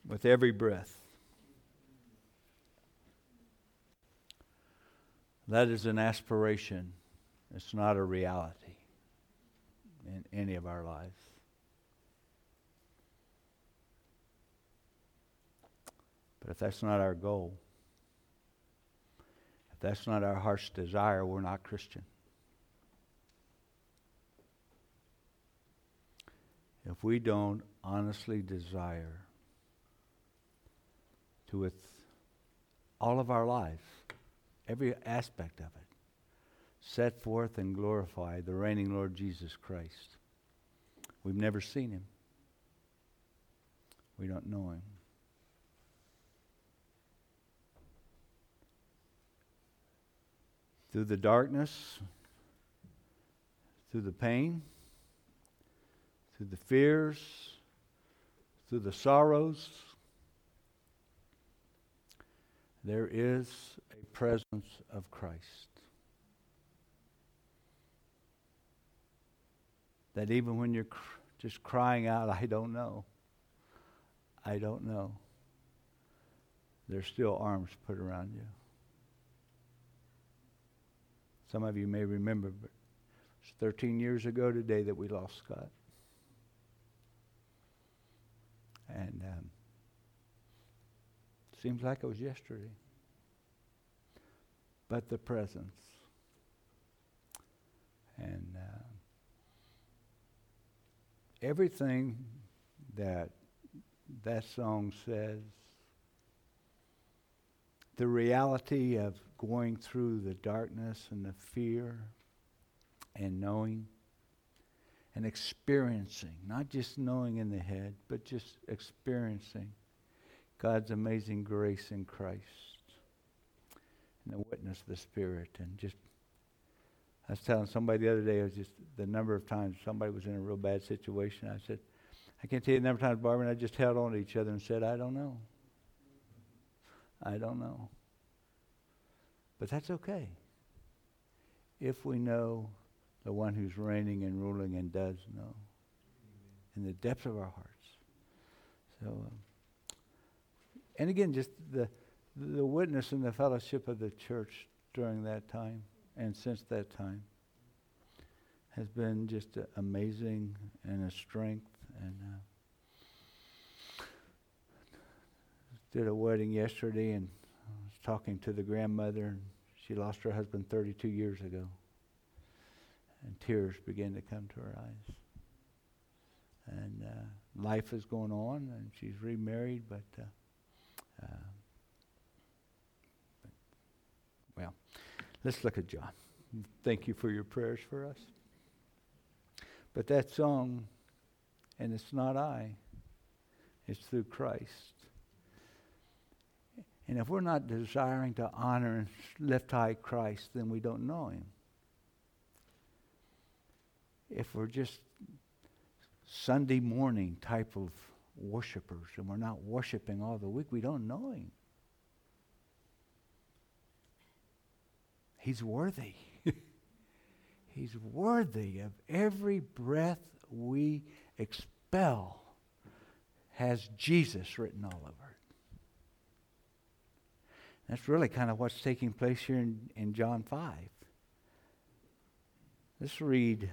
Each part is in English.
with every breath. That is an aspiration. It's not a reality in any of our lives. But if that's not our goal, if that's not our heart's desire, we're not Christian. If we don't honestly desire to, with all of our lives, every aspect of it, set forth and glorify the reigning Lord Jesus Christ. We've never seen him. We don't know him. Through the darkness, through the pain, through the fears, through the sorrows, there is a presence of Christ. That even when you're just crying out, I don't know, there's still arms put around you. Some of you may remember, but it's 13 years ago today that we lost Scott. And seems like it was yesterday. But the presence. And everything that song says, the reality of going through the darkness and the fear and knowing and experiencing, not just knowing in the head, but just experiencing God's amazing grace in Christ and the witness of the Spirit. And just, I was telling somebody the other day, it was just the number of times somebody was in a real bad situation. I said, I can't tell you the number of times Barbara and I just held on to each other and said, I don't know. But that's okay. If we know the one who's reigning and ruling and does know in the depths of our hearts. So, and again, just the witness and the fellowship of the church during that time and since that time has been just amazing and a strength. And did a wedding yesterday, and I was talking to the grandmother, and she lost her husband 32 years ago. And tears began to come to her eyes. And life is going on, and she's remarried, but well, let's look at John. Thank you for your prayers for us. But that song, and it's not I, it's through Christ. And if we're not desiring to honor and lift high Christ, then we don't know him. If we're just Sunday morning type of worshipers and we're not worshiping all the week, we don't know him. He's worthy. He's worthy of every breath we expel has Jesus written all over it. That's really kind of what's taking place here in John 5. Let's read.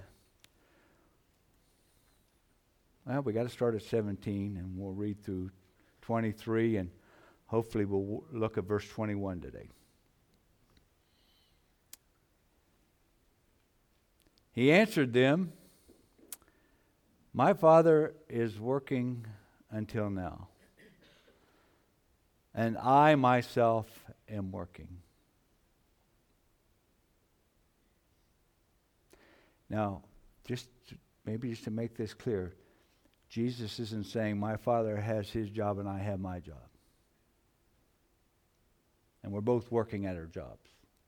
Well, we got to start at 17, and we'll read through 23, and hopefully we'll look at verse 21 today. He answered them, "My Father is working until now, and I myself am working." Now, just to make this clear, Jesus isn't saying my Father has his job and I have my job. And we're both working at our jobs.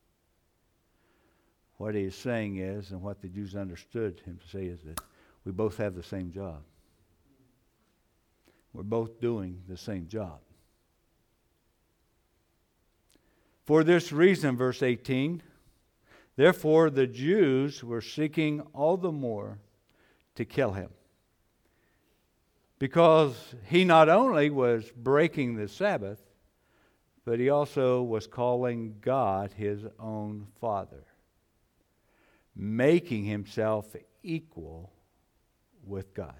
What he is saying is, and what the Jews understood him to say, is that we both have the same job. We're both doing the same job. For this reason, verse 18, therefore the Jews were seeking all the more to kill him, Because he not only was breaking the Sabbath, but he also was calling God his own Father, making himself equal with God.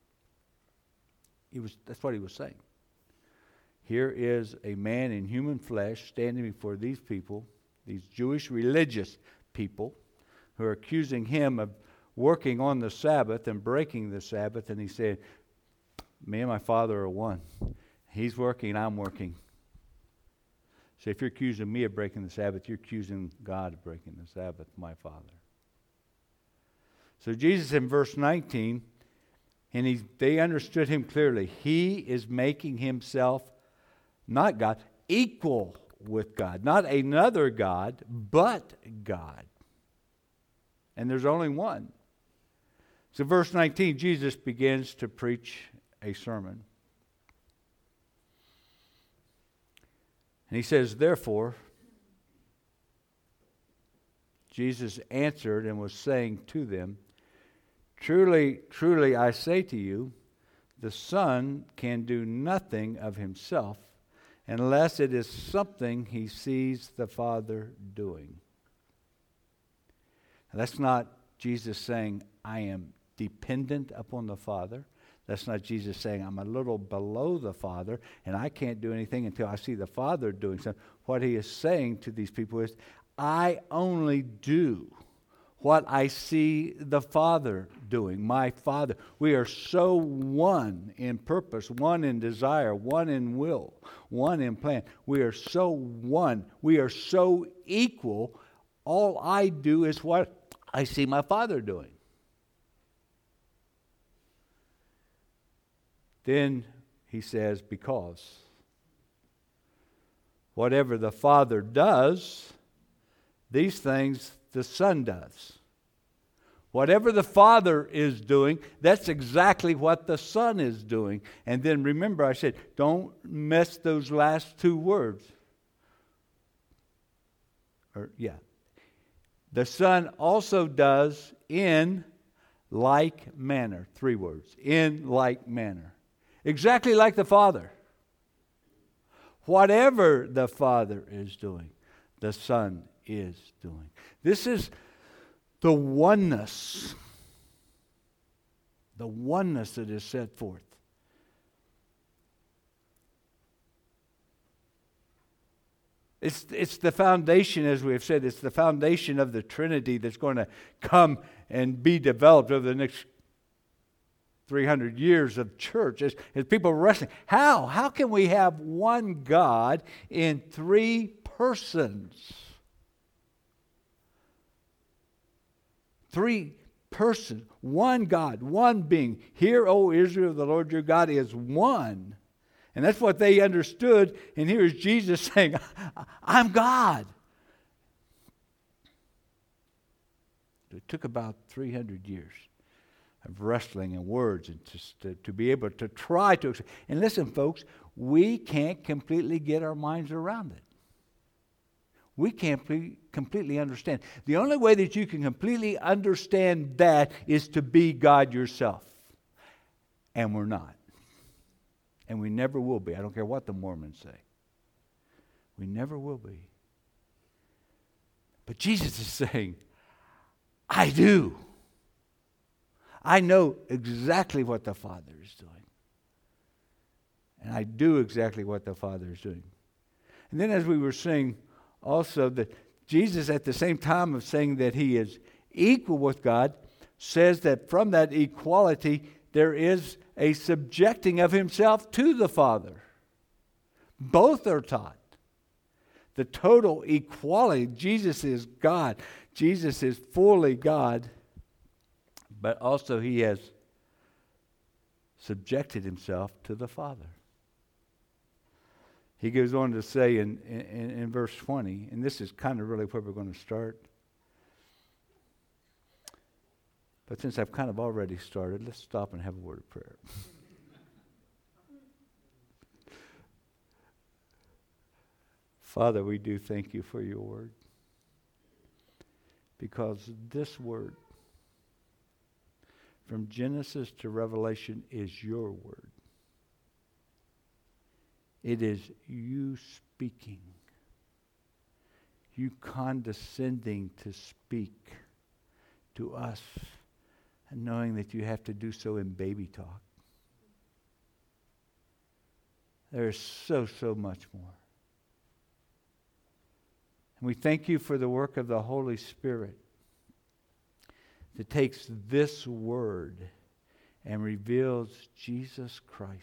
That's what he was saying. Here is a man in human flesh standing before these people, these Jewish religious people, who are accusing him of working on the Sabbath and breaking the Sabbath, and he said, me and my Father are one. He's working, I'm working. So if you're accusing me of breaking the Sabbath, you're accusing God of breaking the Sabbath, my Father. So Jesus in verse 19, and they understood him clearly. He is making himself, not God, equal with God. Not another God, but God. And there's only one. So verse 19, Jesus begins to preach a sermon. And he says, therefore, Jesus answered and was saying to them, truly, truly, I say to you, the Son can do nothing of himself unless it is something he sees the Father doing. Now, that's not Jesus saying, I am dependent upon the Father. That's not Jesus saying, I'm a little below the Father and I can't do anything until I see the Father doing something. What he is saying to these people is, I only do what I see the Father doing, my Father. We are so one in purpose, one in desire, one in will, one in plan. We are so one. We are so equal. All I do is what I see my Father doing. Then he says, because whatever the Father does, these things the Son does. Whatever the Father is doing, that's exactly what the Son is doing. And then remember, I said, don't miss those last two words. The Son also does in like manner. 3 words. In like manner. Exactly like the Father. Whatever the Father is doing, the Son is doing. This is the oneness. The oneness that is set forth. It's the foundation, as we have said, it's the foundation of the Trinity that's going to come and be developed over the next 300 years of church. As people are wrestling, how can we have one God in 3 persons? 3 persons, one God, one being. Hear, O Israel, the Lord your God is one. And that's what they understood. And here is Jesus saying, I'm God. It took about 300 years of wrestling in words and just to be able to try to. And listen, folks, we can't completely get our minds around it. We can't completely understand. The only way that you can completely understand that is to be God yourself. And we're not. And we never will be. I don't care what the Mormons say. We never will be. But Jesus is saying, I do. I know exactly what the Father is doing. And I do exactly what the Father is doing. And then as we were saying also that Jesus, at the same time of saying that he is equal with God, says that from that equality there is a subjecting of himself to the Father. Both are taught. The total equality. Jesus is God. Jesus is fully God. But also he has subjected himself to the Father. He goes on to say in verse 20, and this is kind of really where we're going to start. But since I've kind of already started, let's stop and have a word of prayer. Father, we do thank you for your word. Because this word, from Genesis to Revelation, is your word. It is you speaking. You condescending to speak to us and knowing that you have to do so in baby talk. There's so much more. And we thank you for the work of the Holy Spirit that takes this word and reveals Jesus Christ.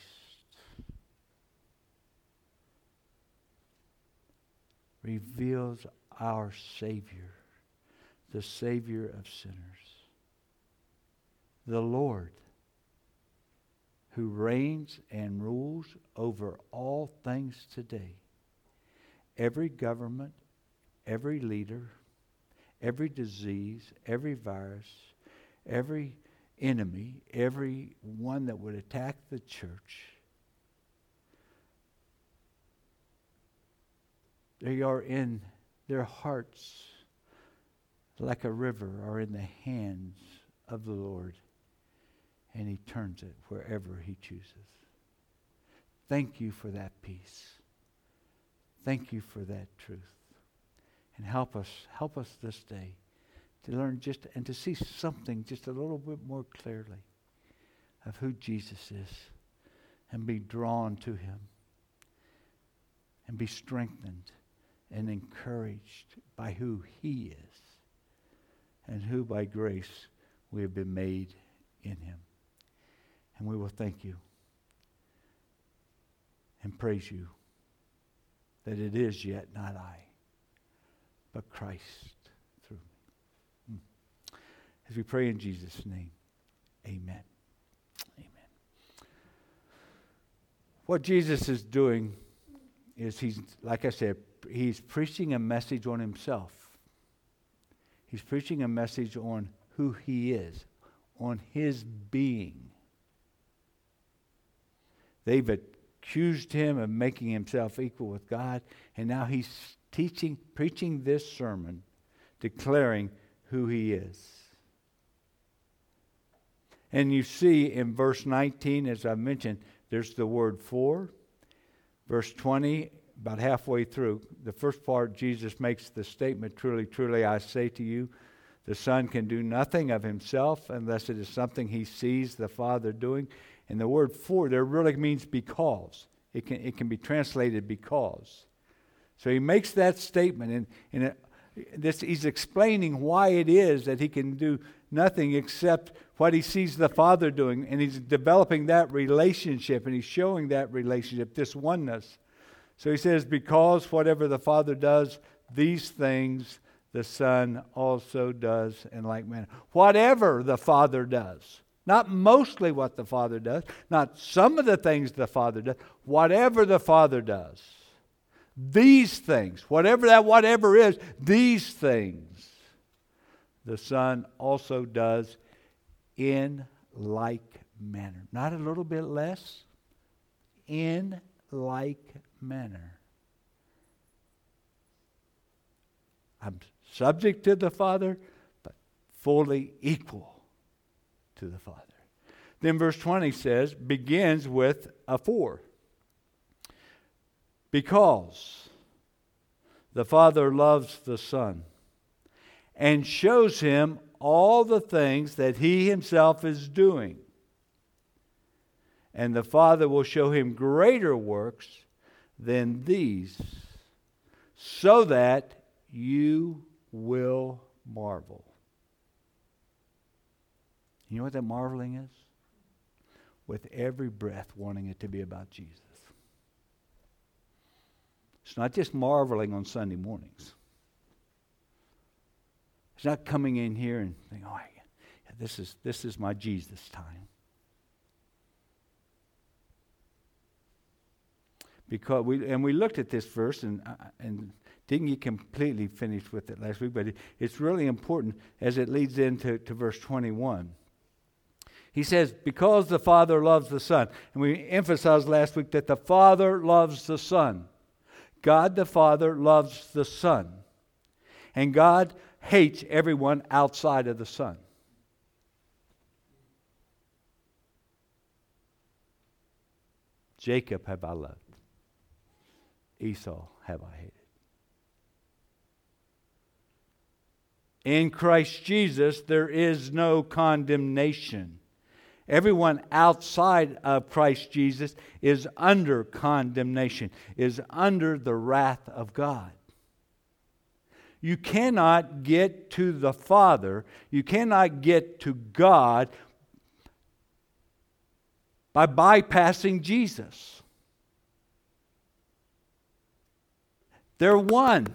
Reveals our Savior, the Savior of sinners. The Lord, who reigns and rules over all things today. Every government, every leader, every disease, every virus, every enemy, every one that would attack the church. They are in their hearts like a river are in the hands of the Lord, and He turns it wherever He chooses. Thank you for that peace. Thank you for that truth. And help us this day to learn and to see something just a little bit more clearly of who Jesus is and be drawn to Him and be strengthened and encouraged by who He is and who by grace we have been made in Him. And we will thank you and praise you that it is yet not I, but Christ through me. As we pray in Jesus' name, amen. Amen. What Jesus is doing is like I said, He's preaching a message on Himself. He's preaching a message on who He is, on His being. They've accused Him of making Himself equal with God, and now He's preaching this sermon, declaring who He is. And you see in verse 19, as I mentioned, there's the word for. Verse 20, about halfway through, the first part, Jesus makes the statement, truly, truly, I say to you, the Son can do nothing of Himself unless it is something He sees the Father doing. And the word for there really means because. It can be translated because. So He makes that statement, and He's explaining why it is that He can do nothing except what He sees the Father doing. And He's developing that relationship, and He's showing that relationship, this oneness. So He says, because whatever the Father does, these things the Son also does in like manner. Whatever the Father does. Not mostly what the Father does. Not some of the things the Father does. Whatever the Father does. These things. Whatever that whatever is. These things. The Son also does in like manner. Not a little bit less. In like manner. I'm subject to the Father, but fully equal to the Father. Then verse 20 begins with a for. Because the Father loves the Son and shows Him all the things that He Himself is doing. And the Father will show Him greater works than these, so that you will marvel. You know what that marveling is? With every breath wanting it to be about Jesus. It's not just marveling on Sunday mornings. It's not coming in here and thinking, oh, yeah, this is my Jesus time. Because we looked at this verse and didn't get completely finished with it last week, but it's really important as it leads into verse 21. He says, because the Father loves the Son. And we emphasized last week that the Father loves the Son. God the Father loves the Son. And God hates everyone outside of the Son. Jacob have I loved. Esau have I hated. In Christ Jesus, there is no condemnation. Everyone outside of Christ Jesus is under condemnation, is under the wrath of God. You cannot get to the Father, you cannot get to God by bypassing Jesus. They're one.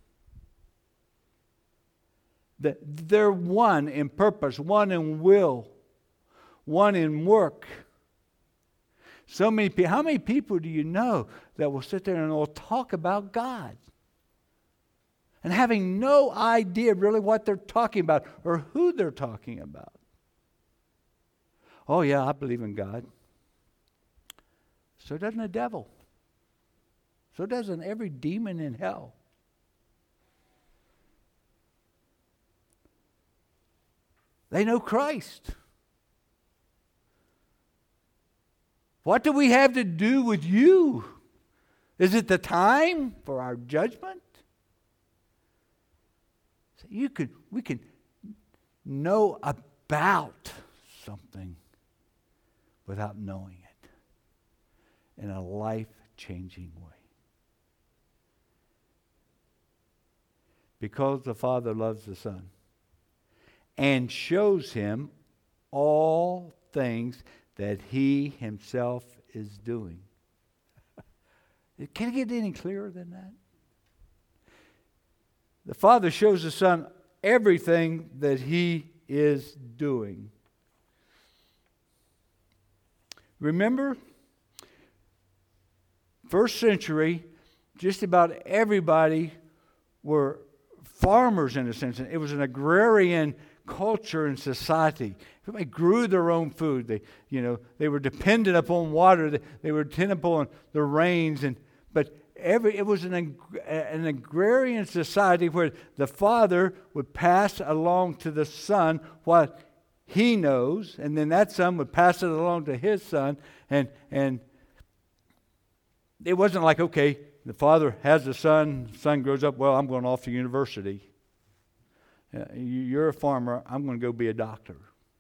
They're one in purpose, one in will, one in work. So many people. How many people do you know that will sit there and will talk about God and having no idea really what they're talking about or who they're talking about? Oh yeah, I believe in God. So doesn't the devil. So doesn't every demon in hell. They know Christ. What do we have to do with you? Is it the time for our judgment? So we can know about something without knowing it in a life-changing way. Because the Father loves the Son and shows him all things that he himself is doing. Can it get any clearer than that? The Father shows the Son everything that he is doing. Remember, first century, just about everybody were farmers in a sense. It was an agrarian culture and society. Everybody grew their own food. They were dependent upon water. They were dependent upon the rains. But it was an agrarian society where the Father would pass along to the Son what he knows, and then that Son would pass it along to his Son. And it wasn't like, okay, the Father has the Son grows up, well, I'm going off to university. You're a farmer, I'm going to go be a doctor.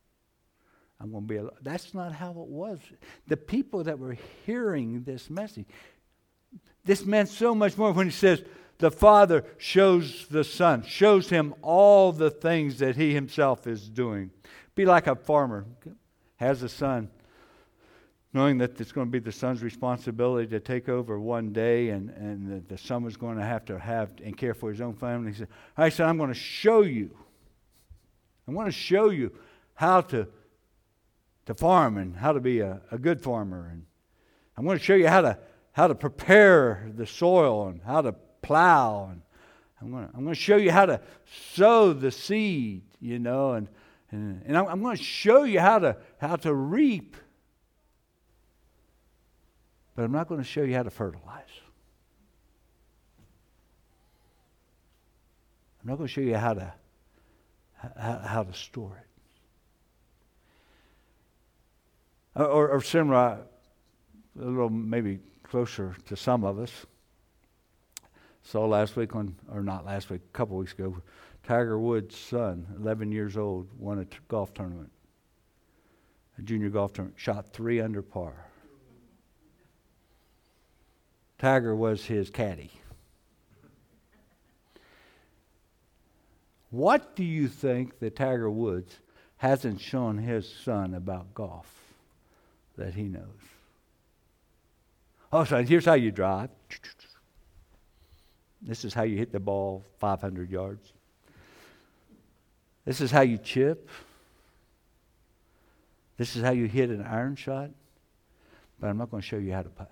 That's not how it was. The people that were hearing this message, this meant so much more when he says, the Father shows the Son, shows him all the things that he himself is doing. Be like a farmer, has a son, knowing that it's going to be the son's responsibility to take over one day and that the son was going to have and care for his own family. He said, all right, son, I'm going to show you. I want to show you how to farm and how to be a good farmer. And I'm going to show you how to prepare the soil and how to plow. And I'm going to show you how to sow the seed, and I'm going to show you how to reap. But I'm not going to show you how to fertilize. I'm not going to show you how to store it. Or similar, a little maybe closer to some of us. Saw last week, a couple weeks ago, Tiger Woods' son, 11 years old, won a golf tournament. A junior golf tournament, shot 3 under par. Tiger was his caddy. What do you think that Tiger Woods hasn't shown his son about golf that he knows? Oh, son, here's how you drive. This is how you hit the ball 500 yards. This is how you chip. This is how you hit an iron shot. But I'm not going to show you how to putt.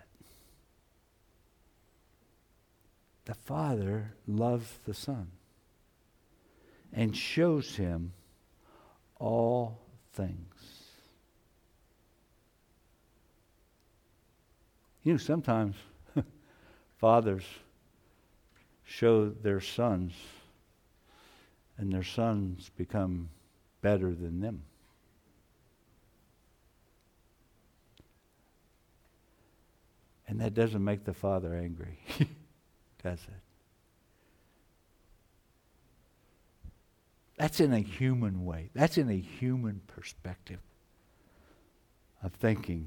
The Father loves the Son and shows him all things. Sometimes fathers show their sons, and their sons become better than them. And that doesn't make the Father angry. does it? That's in a human way. That's in a human perspective of thinking.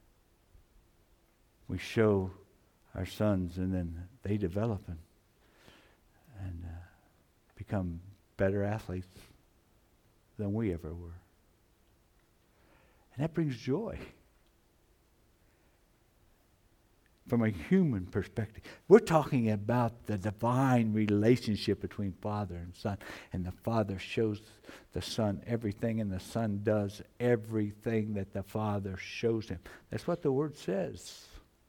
We show our sons, and then they develop and become better athletes than we ever were. And that brings joy from a human perspective. We're talking about the divine relationship between Father and Son. And the Father shows the Son everything, and the Son does everything that the Father shows him. That's what the Word says.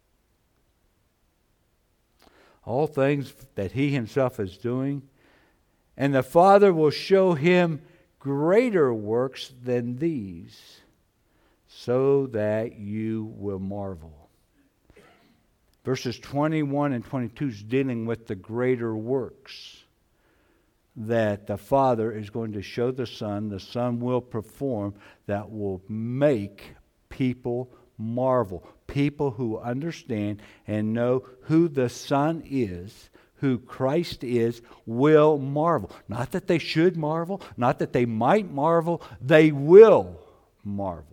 All things that he himself is doing. And the Father will show him greater works than these, so that you will marvel. Verses 21 and 22 is dealing with the greater works that the Father is going to show the Son will perform, that will make people marvel. People who understand and know who the Son is, who Christ is, will marvel. Not that they should marvel, not that they might marvel, they will marvel.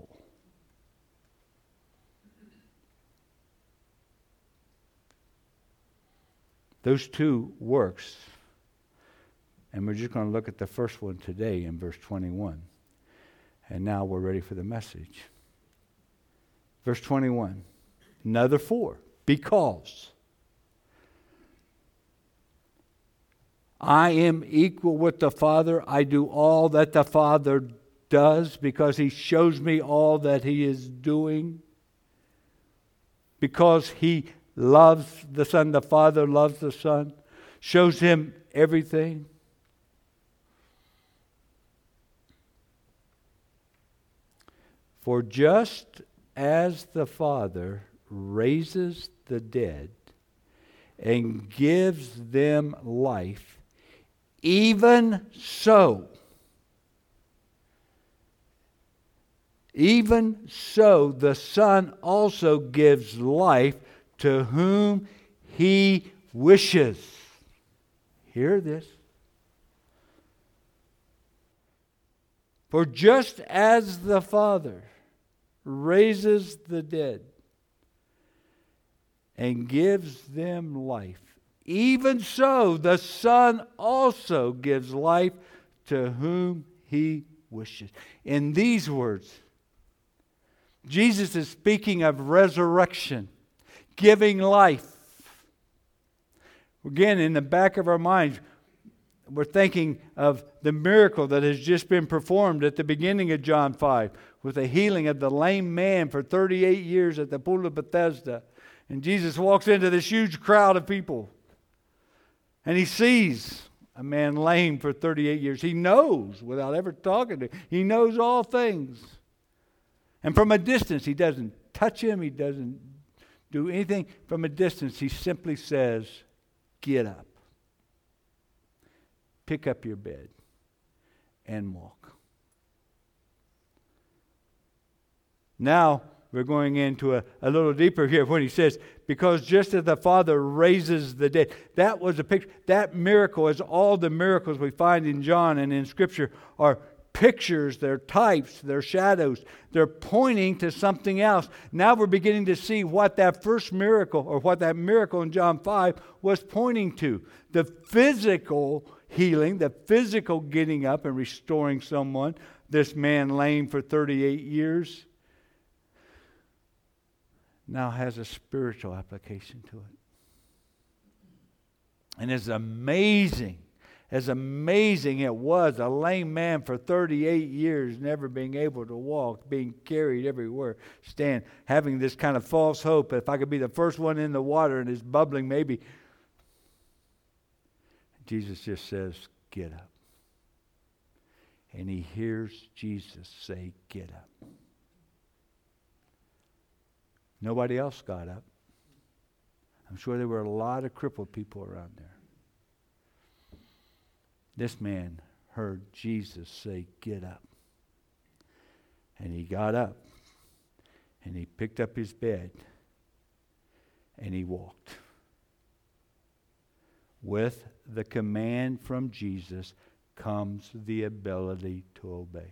Those two works, and we're just going to look at the first one today in verse 21. And now we're ready for the message. Verse 21, another four, because I am equal with the Father. I do all that the Father does because he shows me all that he is doing. Because he loves the Son, the Father loves the Son, shows him everything. For just as the Father raises the dead and gives them life, even so the Son also gives life to whom he wishes. Hear this. For just as the Father raises the dead and gives them life, even so the Son also gives life to whom he wishes. In these words, Jesus is speaking of resurrection, giving life. Again, in the back of our minds, we're thinking of the miracle that has just been performed at the beginning of John 5 with the healing of the lame man for 38 years at the pool of Bethesda. And Jesus walks into this huge crowd of people. And he sees a man lame for 38 years. He knows without ever talking to him. He knows all things. And from a distance, he doesn't touch him. He doesn't do anything. From a distance, he simply says, "Get up. Pick up your bed and walk." Now, we're going into a little deeper here when he says, because just as the Father raises the dead. That was a picture. That miracle, as all the miracles we find in John and in Scripture, are pictures, they're types, they're shadows. They're pointing to something else. Now we're beginning to see what that first miracle, or what that miracle in John 5 was pointing to. The physical healing, the physical getting up and restoring someone, this man lame for 38 years, now has a spiritual application to it. And as amazing it was, a lame man for 38 years, never being able to walk, being carried everywhere, having this kind of false hope, if I could be the first one in the water and it's bubbling, maybe. Jesus just says, "Get up." And he hears Jesus say, "Get up." Nobody else got up. I'm sure there were a lot of crippled people around there. This man heard Jesus say, "Get up." And he got up. And he picked up his bed. And he walked. With the command from Jesus comes the ability to obey.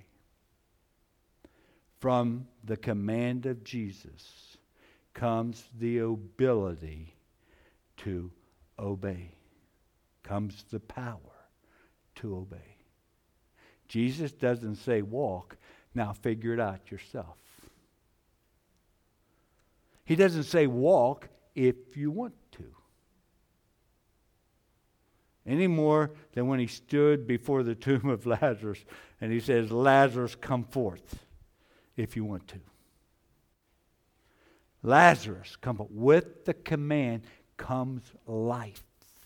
From the command of Jesus comes the ability to obey. Comes the power to obey. Jesus doesn't say walk, now figure it out yourself. He doesn't say walk if you want to. Any more than when he stood before the tomb of Lazarus and he says, Lazarus, come forth if you want to. Lazarus, come forth. With the command comes life.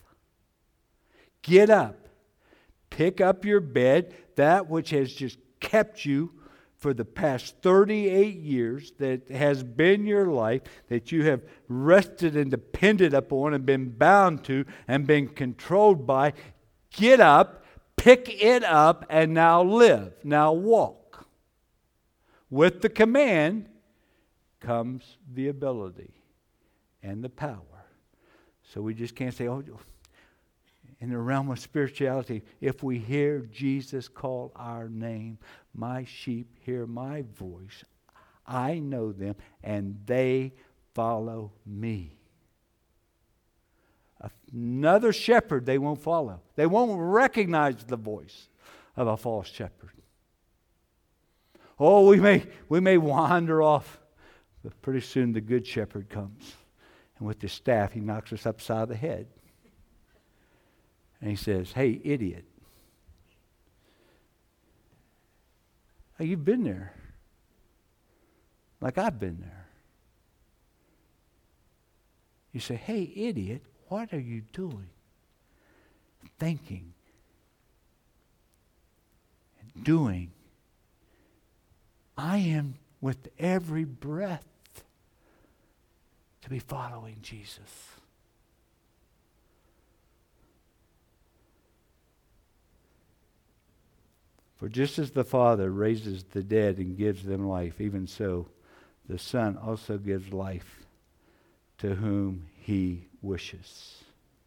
Get up. Pick up your bed, that which has just kept you for the past 38 years, that has been your life, that you have rested and depended upon and been bound to and been controlled by. Get up, pick it up, and now live. Now walk. With the command comes the ability and the power. So we just can't say, oh, in the realm of spirituality, if we hear Jesus call our name, my sheep hear my voice, I know them, and they follow me. Another shepherd they won't follow. They won't recognize the voice of a false shepherd. Oh, we may wander off, but pretty soon the good shepherd comes. And with his staff, he knocks us upside the head. And he says, hey, idiot. Oh, you've been there. Like I've been there. You say, hey, idiot, what are you doing? Thinking and doing. I am with every breath to be following Jesus. For just as the Father raises the dead and gives them life, even so the Son also gives life to whom he wishes.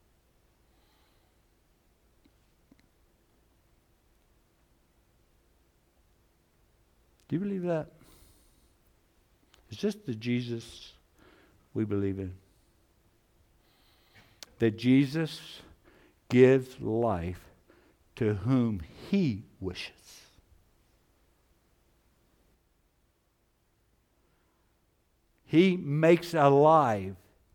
Do you believe that? Is this the Jesus we believe in? That Jesus gives life to whom he wishes. He makes alive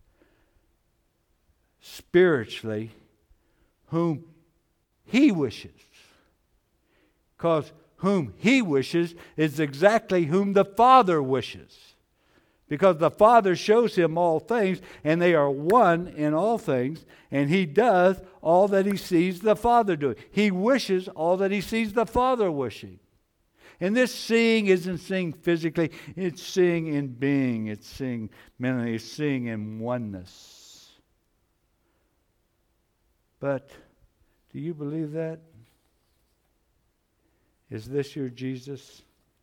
spiritually whom he wishes. Because whom he wishes is exactly whom the Father wishes. Because the Father shows him all things, and they are one in all things, and he does all that he sees the Father doing. He wishes all that he sees the Father wishing. And this seeing isn't seeing physically, it's seeing in being, it's seeing mentally, it's seeing in oneness. But do you believe that? Is this your Jesus?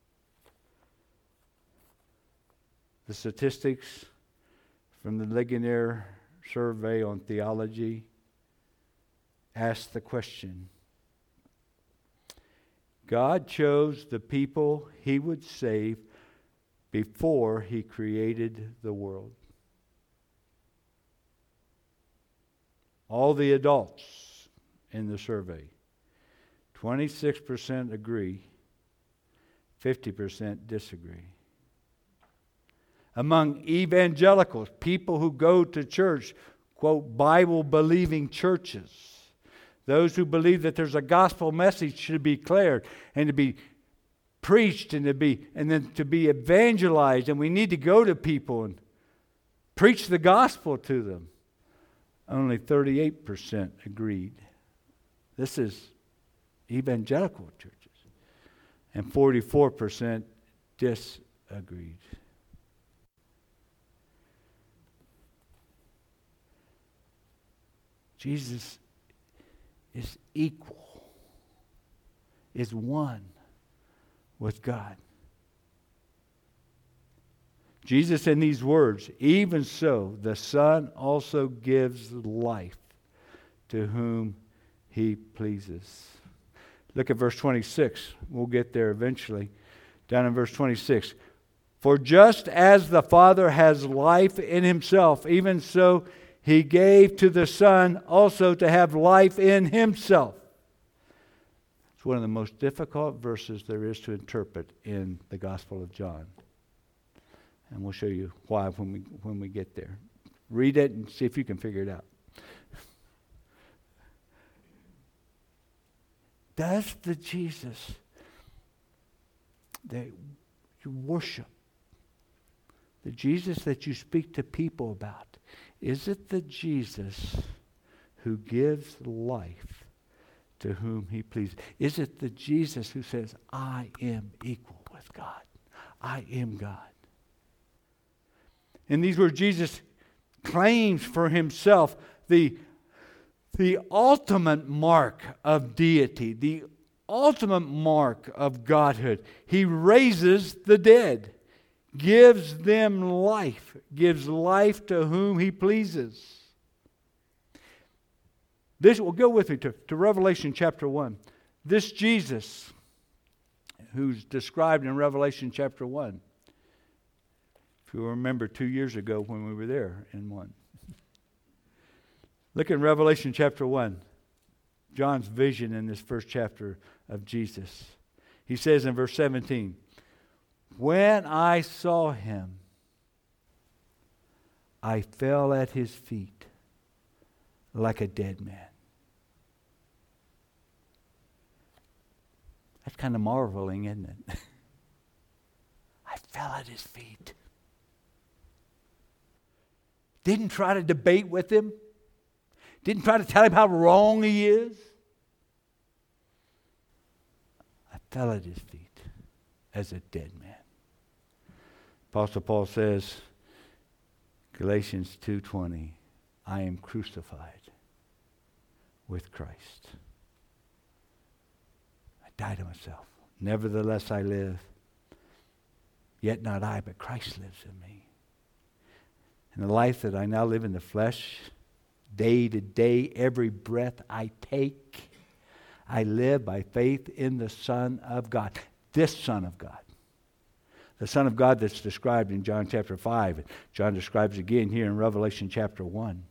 The statistics from the Ligonier survey on theology ask the question, God chose the people he would save before he created the world. All the adults in the survey, 26% agree, 50% disagree. Among evangelicals, people who go to church, quote, Bible-believing churches, those who believe that there's a gospel message should be declared and to be preached and then to be evangelized, and we need to go to people and preach the gospel to them. Only 38% agreed. This is evangelical churches. And 44% disagreed. Jesus is equal, is one with God. Jesus in these words, even so, the Son also gives life to whom he pleases. Look at verse 26. We'll get there eventually. Down in verse 26. For just as the Father has life in himself, even so he gave to the Son also to have life in himself. It's one of the most difficult verses there is to interpret in the Gospel of John. And we'll show you why when we get there. Read it and see if you can figure it out. Does the Jesus that you worship, the Jesus that you speak to people about, is it the Jesus who gives life to whom he pleases? Is it the Jesus who says, I am equal with God? I am God. And these were Jesus' claims for himself, the ultimate mark of deity, the ultimate mark of godhood. He raises the dead, gives them life, gives life to whom he pleases. This will go with me to Revelation chapter 1. This Jesus, who's described in Revelation chapter 1. If you remember 2 years ago when we were there in 1. Look in Revelation chapter 1. John's vision in this first chapter of Jesus. He says in verse 17, when I saw him, I fell at his feet like a dead man. That's kind of marveling, isn't it? I fell at his feet. Didn't try to debate with him. Didn't try to tell him how wrong he is. I fell at his feet as a dead man. Apostle Paul says, Galatians 2:20, I am crucified with Christ. I died to myself. Nevertheless I live. Yet not I, but Christ lives in me. And the life that I now live in the flesh, day to day, every breath I take, I live by faith in the Son of God. This Son of God. The Son of God that's described in John chapter 5. John describes again here in Revelation chapter 1.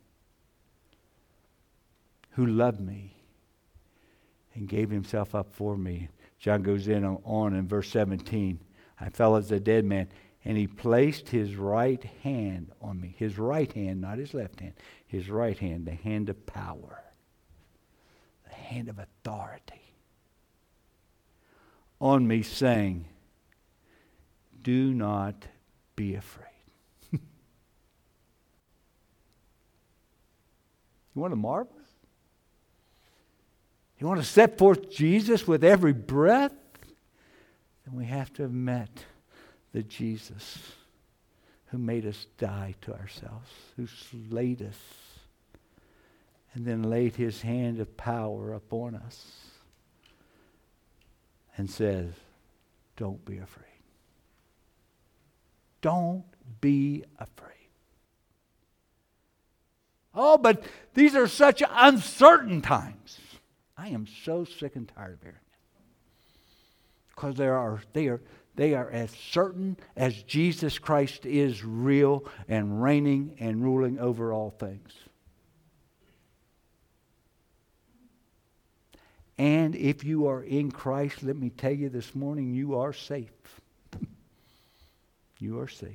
Who loved me and gave himself up for me. John goes on in verse 17. I fell as a dead man, and he placed his right hand on me. His right hand, not his left hand. His right hand, the hand of power. The hand of authority. On me, saying, do not be afraid. You want to marvel? You want to set forth Jesus with every breath? Then we have to have met the Jesus who made us die to ourselves, who slayed us, and then laid his hand of power upon us and says, don't be afraid. Don't be afraid. Oh, but these are such uncertain times. I am so sick and tired of hearing it. Because they are as certain as Jesus Christ is real and reigning and ruling over all things. And if you are in Christ, let me tell you this morning, you are safe. You are safe.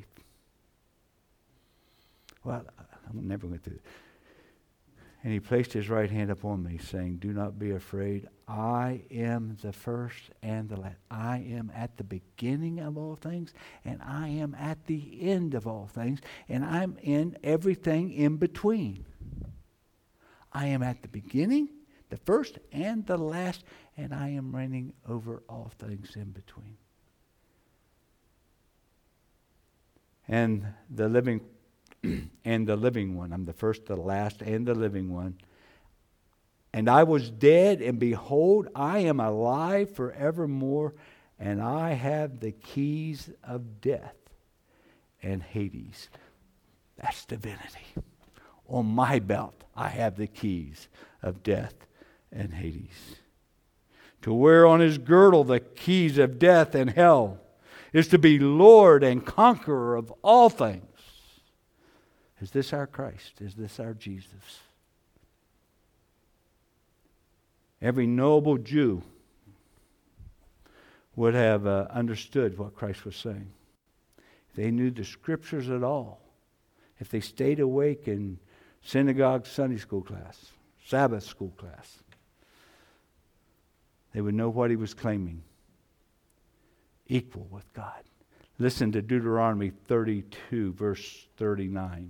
Well, I'm never going through it. And he placed his right hand upon me, saying, do not be afraid. I am the first and the last. I am at the beginning of all things, and I am at the end of all things, and I'm in everything in between. I am at the beginning, the first and the last, and I am reigning over all things in between. And the living one. I'm the first, the last, and the living one. And I was dead, and behold, I am alive forevermore, and I have the keys of death and Hades. That's divinity. On my belt, I have the keys of death and Hades. To wear on his girdle the keys of death and hell is to be Lord and conqueror of all things. Is this our Christ? Is this our Jesus? Every noble Jew would have understood what Christ was saying. If they knew the Scriptures at all, if they stayed awake in synagogue Sunday school class, Sabbath school class, they would know what he was claiming. Equal with God. Listen to Deuteronomy 32, verse 39.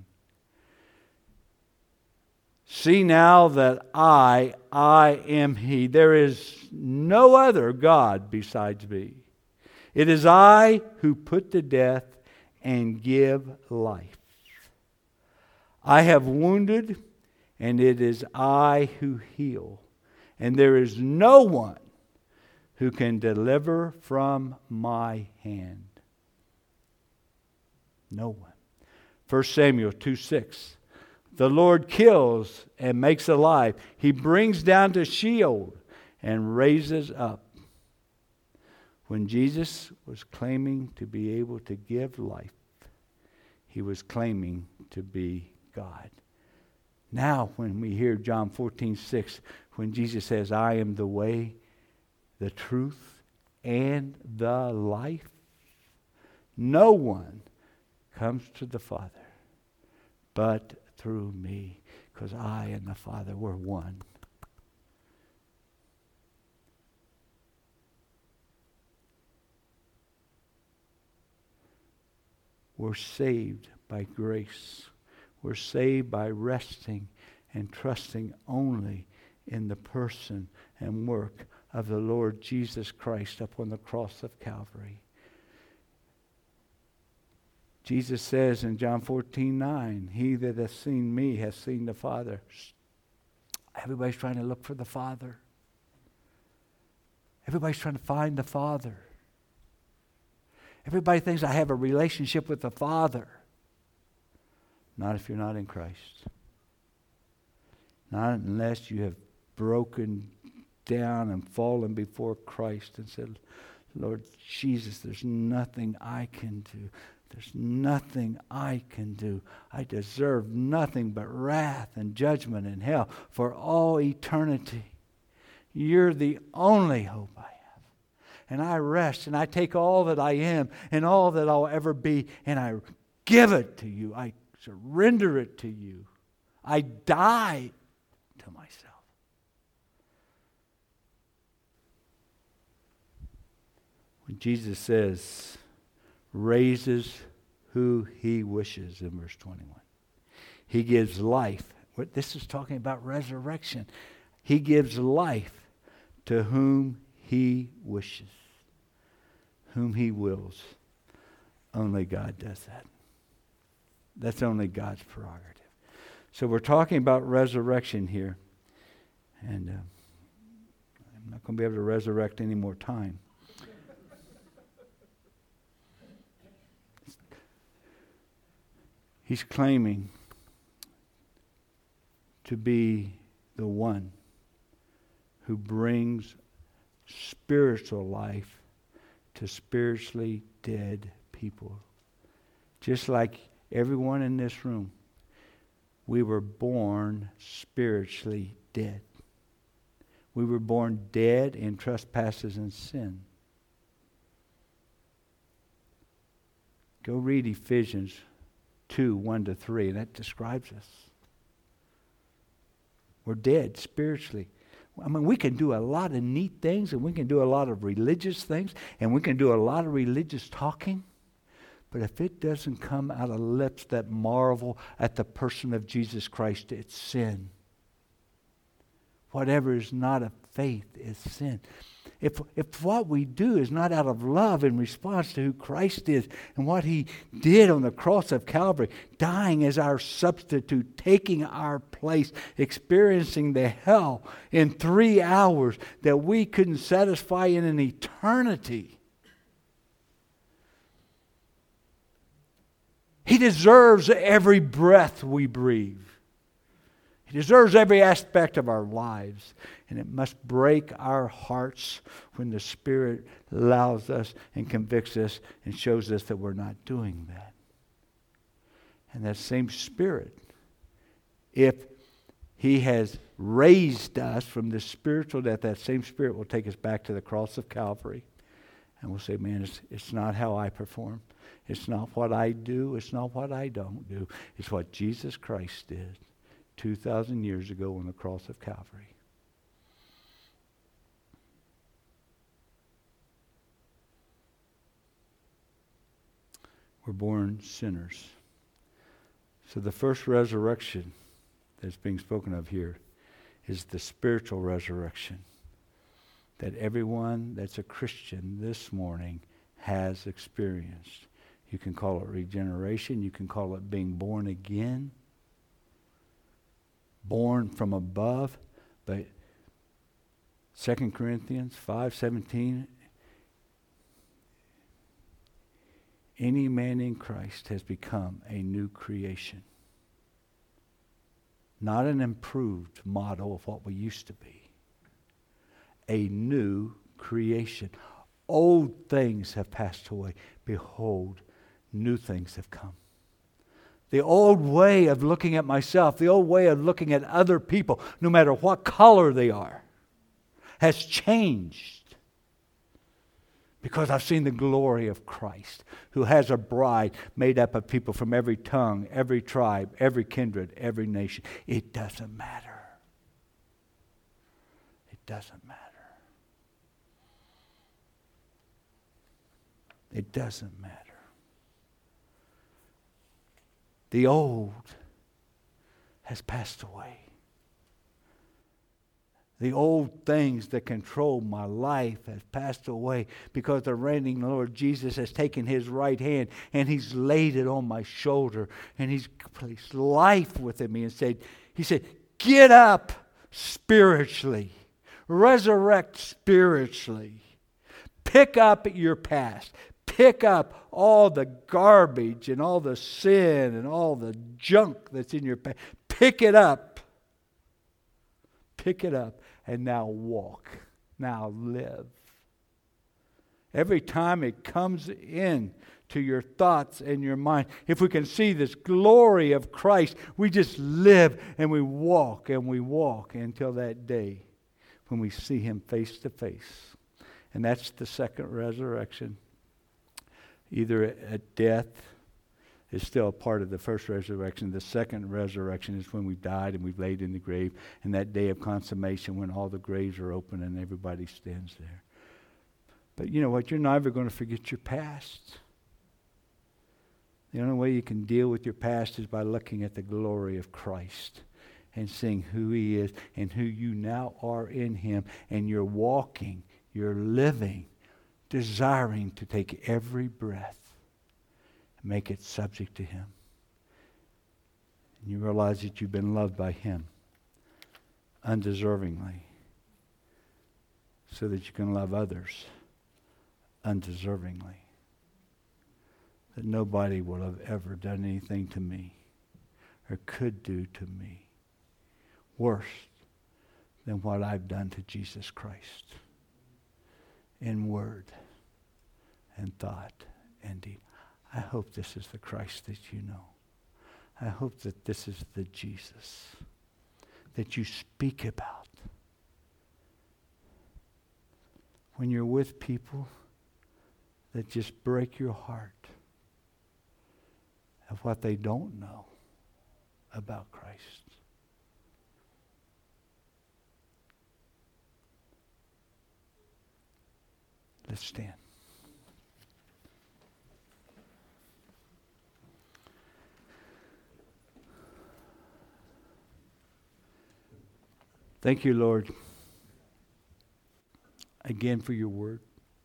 See now that I am He. There is no other God besides me. It is I who put to death and give life. I have wounded, and it is I who heal. And there is no one who can deliver from my hand. No one. 1 Samuel 2:6. The Lord kills and makes alive. He brings down to Sheol and raises up. When Jesus was claiming to be able to give life, he was claiming to be God. Now, when we hear John 14:6, when Jesus says, I am the way, the truth, and the life, no one comes to the Father but through me, because I and the Father were one. We're saved by grace. We're saved by resting and trusting only in the person and work of the Lord Jesus Christ upon the cross of Calvary. Jesus says in John 14:9, he that has seen me has seen the Father. Everybody's trying to look for the Father. Everybody's trying to find the Father. Everybody thinks I have a relationship with the Father. Not if you're not in Christ. Not unless you have broken down and fallen before Christ and said, Lord Jesus, there's nothing I can do. There's nothing I can do. I deserve nothing but wrath and judgment and hell for all eternity. You're the only hope I have. And I rest and I take all that I am and all that I'll ever be and I give it to you. I surrender it to you. I die to myself. When Jesus says, raises who he wishes in verse 21. He gives life. This is talking about resurrection. He gives life to whom he wishes, whom he wills. Only God does that. That's only God's prerogative. So we're talking about resurrection here. And I'm not going to be able to resurrect any more time. He's claiming to be the one who brings spiritual life to spiritually dead people. Just like everyone in this room, we were born spiritually dead. We were born dead in trespasses and sin. Go read Ephesians 2:1-3, and that describes us. We're dead spiritually. I mean, we can do a lot of neat things, and we can do a lot of religious things, and we can do a lot of religious talking, but if it doesn't come out of lips that marvel at the person of Jesus Christ, it's sin. Whatever is not of faith is sin. If what we do is not out of love in response to who Christ is and what he did on the cross of Calvary, dying as our substitute, taking our place, experiencing the hell in 3 hours that we couldn't satisfy in an eternity. He deserves every breath we breathe. He deserves every aspect of our lives. And it must break our hearts when the Spirit allows us and convicts us and shows us that we're not doing that. And that same Spirit, if He has raised us from this spiritual death, that same Spirit will take us back to the cross of Calvary. And we'll say, man, it's not how I perform. It's not what I do. It's not what I don't do. It's what Jesus Christ did 2,000 years ago on the cross of Calvary. We're born sinners. So the first resurrection that's being spoken of here is the spiritual resurrection that everyone that's a Christian this morning has experienced. You can call it regeneration. You can call it being born again. Born from above. But 2 Corinthians 5:17, any man in Christ has become a new creation. Not an improved model of what we used to be. A new creation. Old things have passed away. Behold, new things have come. The old way of looking at myself, the old way of looking at other people, no matter what color they are, has changed. Because I've seen the glory of Christ, who has a bride made up of people from every tongue, every tribe, every kindred, every nation. It doesn't matter. It doesn't matter. It doesn't matter. The old has passed away. The old things that control my life has passed away because the reigning Lord Jesus has taken His right hand and He's laid it on my shoulder and He's placed life within me and He said, get up spiritually. Resurrect spiritually. Pick up your past. Pick up all the garbage and all the sin and all the junk that's in your past. Pick it up. Pick it up and now walk. Now live. Every time it comes in to your thoughts and your mind, if we can see this glory of Christ, we just live and we walk until that day when we see Him face to face. And that's the second resurrection. Either at death is still a part of the first resurrection. The second resurrection is when we've died and we've laid in the grave, and that day of consummation when all the graves are open and everybody stands there. But you know what? You're never going to forget your past. The only way you can deal with your past is by looking at the glory of Christ and seeing who He is and who you now are in Him, and you're walking, you're living, desiring to take every breath and make it subject to Him. And you realize that you've been loved by Him undeservingly so that you can love others undeservingly. That nobody will have ever done anything to me or could do to me worse than what I've done to Jesus Christ. In word and thought and deed. I hope this is the Christ that you know. I hope that this is the Jesus that you speak about. When you're with people that just break your heart of what they don't know about Christ. Let's stand. Thank you, Lord, again for your word.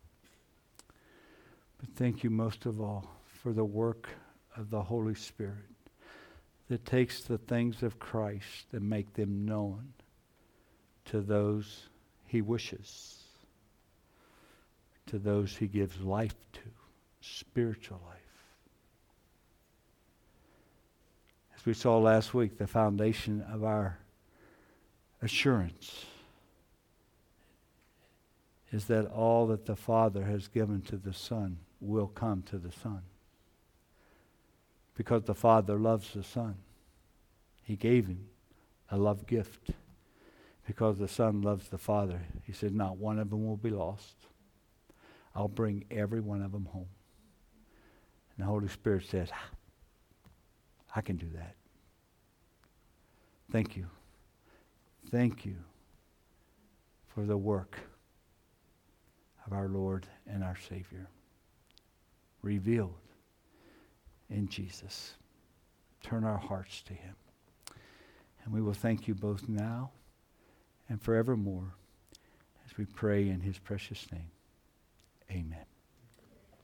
But thank you most of all for the work of the Holy Spirit that takes the things of Christ and make them known to those He wishes. To those He gives life to, spiritual life. As we saw last week, the foundation of our assurance is that all that the Father has given to the Son will come to the Son. Because the Father loves the Son. He gave him a love gift. Because the Son loves the Father. He said, not one of them will be lost. I'll bring every one of them home. And the Holy Spirit says, I can do that. Thank you. Thank you for the work of our Lord and our Savior, revealed in Jesus. Turn our hearts to him. And we will thank you both now and forevermore as we pray in his precious name. Amen.